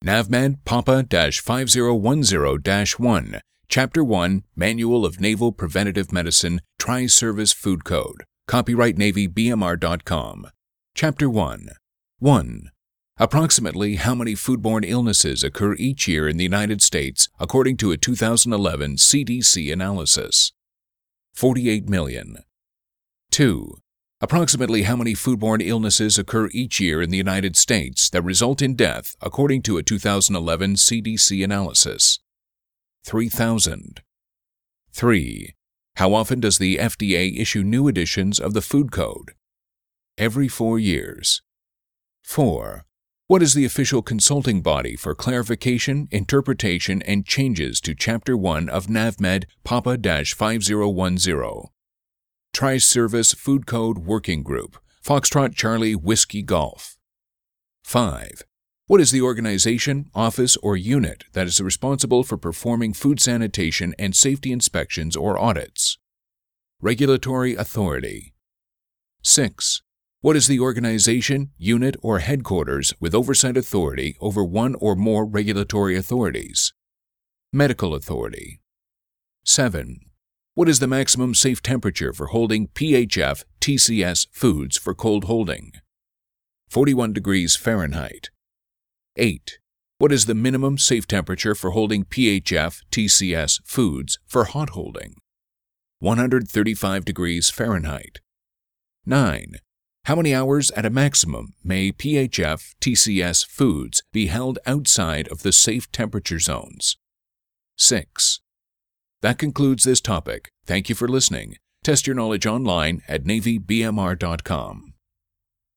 NAVMED PAPA-5010-1, Chapter 1, Manual of Naval Preventative Medicine, Tri-Service Food Code. Copyright NavyBMR.com. Chapter 1. 1. Approximately how many foodborne illnesses occur each year in the United States according to a 2011 CDC analysis? 48 million. 2. Approximately how many foodborne illnesses occur each year in the United States that result in death according to a 2011 CDC analysis? 3,000. 3. How often does the FDA issue new editions of the Food Code? Every 4 years. 4. What is the official consulting body for clarification, interpretation, and changes to Chapter 1 of NAVMED PAPA-5010? Tri-Service Food Code Working Group, Foxtrot Charlie Whiskey Golf. 5. What is the organization, office, or unit that is responsible for performing food sanitation and safety inspections or audits? Regulatory Authority. 6. What is the organization, unit, or headquarters with oversight authority over one or more regulatory authorities? Medical Authority. 7. What is the maximum safe temperature for holding PHF TCS foods for cold holding? 41 degrees Fahrenheit. 8. What is the minimum safe temperature for holding PHF TCS foods for hot holding? 135 degrees Fahrenheit. 9. How many hours at a maximum may PHF TCS foods be held outside of the safe temperature zones? 6. That concludes this topic. Thank you for listening. Test your knowledge online at NavyBMR.com.